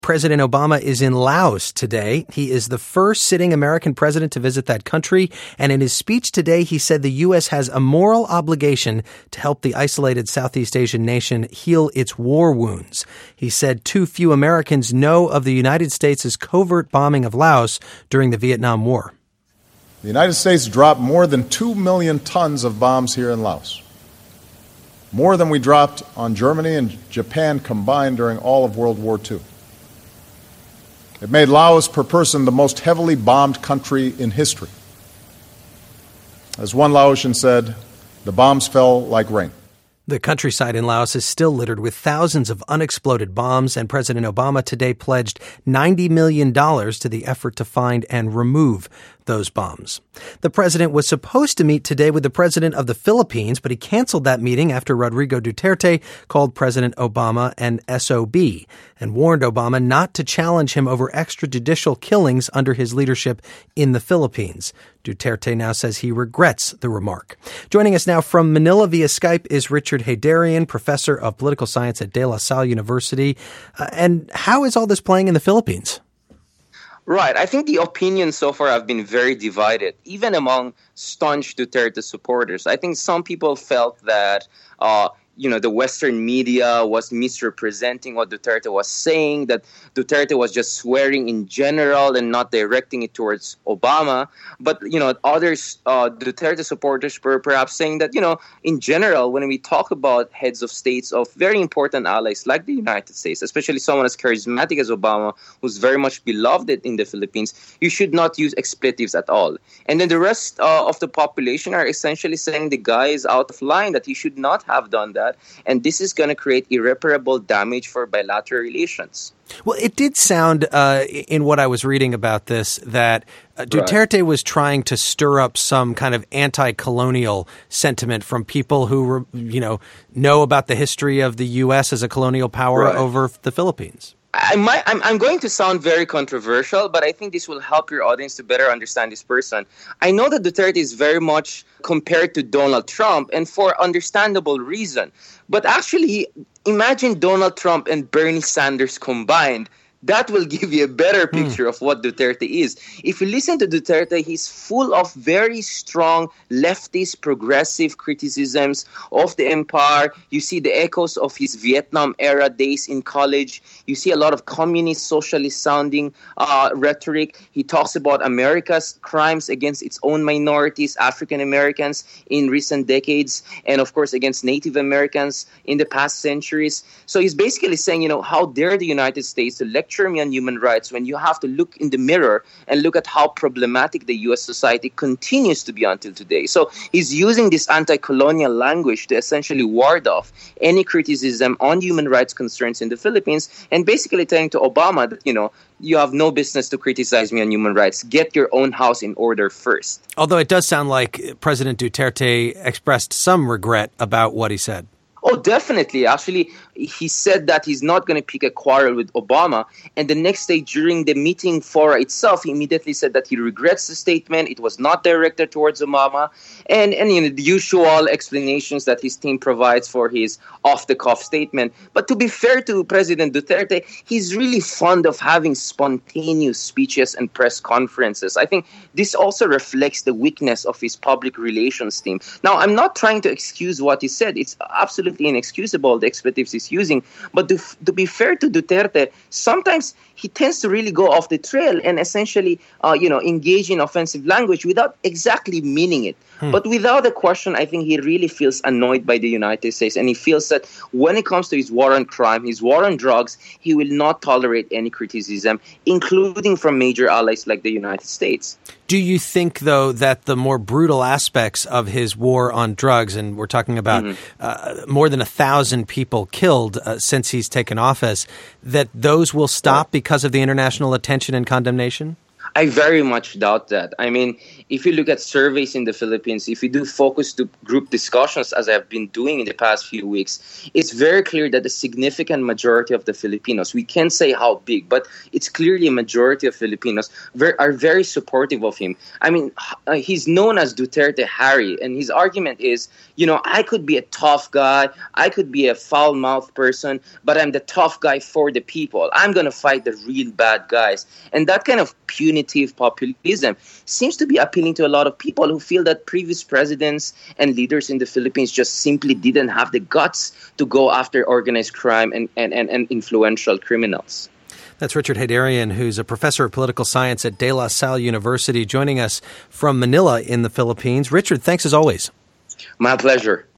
President Obama is in Laos today. He is the first sitting American president to visit that country. And in his speech today, he said the U.S. has a moral obligation to help the isolated Southeast Asian nation heal its war wounds. He said too few Americans know of the United States' covert bombing of Laos during the Vietnam War. The United States dropped more than 2 million tons of bombs here in Laos. More than we dropped on Germany and Japan combined during all of World War II. It made Laos per person the most heavily bombed country in history. As one Laotian said, the bombs fell like rain. The countryside in Laos is still littered with thousands of unexploded bombs, and President Obama today pledged $90 million to the effort to find and remove those bombs. The president was supposed to meet today with the president of the Philippines, but he canceled that meeting after Rodrigo Duterte called President Obama an SOB and warned Obama not to challenge him over extrajudicial killings under his leadership in the Philippines. Duterte now says he regrets the remark. Joining us now from Manila via Skype is Richard Heydarian, professor of political science at De La Salle University. And how is all this playing in the Philippines? Right. I think the opinions so far have been very divided, even among staunch Duterte supporters. I think some people felt that the Western media was misrepresenting what Duterte was saying, that Duterte was just swearing in general and not directing it towards Obama. But, others, Duterte supporters were perhaps saying that, in general, when we talk about heads of states of very important allies like the United States, especially someone as charismatic as Obama, who's very much beloved in the Philippines, you should not use expletives at all. And then the rest of the population are essentially saying the guy is out of line, that he should not have done that. And this is going to create irreparable damage for bilateral relations. Well, it did sound in what I was reading about this that Duterte was trying to stir up some kind of anti-colonial sentiment from people who, know about the history of the U.S. as a colonial power over the Philippines. I'm going to sound very controversial, but I think this will help your audience to better understand this person. I know that Duterte is very much compared to Donald Trump, and for understandable reason. But actually, imagine Donald Trump and Bernie Sanders combined. That will give you a better picture of what Duterte is. If you listen to Duterte, he's full of very strong leftist, progressive criticisms of the empire. You see the echoes of his Vietnam-era days in college. You see a lot of communist, socialist-sounding rhetoric. He talks about America's crimes against its own minorities, African Americans, in recent decades, and of course against Native Americans in the past centuries. So he's basically saying, how dare the United States to lecture me on human rights when you have to look in the mirror and look at how problematic the U.S. society continues to be until today. So he's using this anti-colonial language to essentially ward off any criticism on human rights concerns in the Philippines, and basically telling to Obama that, you have no business to criticize me on human rights. Get your own house in order first. Although it does sound like President Duterte expressed some regret about what he said. Oh, definitely. Actually, he said that he's not going to pick a quarrel with Obama. And the next day during the meeting fora itself, he immediately said that he regrets the statement. It was not directed towards Obama. And the usual explanations that his team provides for his off-the-cuff statement. But to be fair to President Duterte, he's really fond of having spontaneous speeches and press conferences. I think this also reflects the weakness of his public relations team. Now, I'm not trying to excuse what he said. It's absolutely inexcusable, the expletives he's using. But to be fair to Duterte, sometimes he tends to really go off the trail and essentially, engage in offensive language without exactly meaning it. But without a question, I think he really feels annoyed by the United States, and he feels that when it comes to his war on crime, his war on drugs, he will not tolerate any criticism, including from major allies like the United States. Do you think, though, that the more brutal aspects of his war on drugs, and we're talking about more than 1,000 people killed since he's taken office, that those will stop because of the international attention and condemnation? I very much doubt that. I mean, if you look at surveys in the Philippines, if you do focus group discussions, as I've been doing in the past few weeks, it's very clear that a significant majority of the Filipinos, we can't say how big, but it's clearly a majority of Filipinos are very supportive of him. I mean, he's known as Duterte Harry, and his argument is, I could be a tough guy, I could be a foul-mouthed person, but I'm the tough guy for the people. I'm going to fight the real bad guys. And that kind of punitive populism seems to be appealing to a lot of people who feel that previous presidents and leaders in the Philippines just simply didn't have the guts to go after organized crime and influential criminals. That's Richard Heydarian, who's a professor of political science at De La Salle University, joining us from Manila in the Philippines. Richard, thanks as always. My pleasure.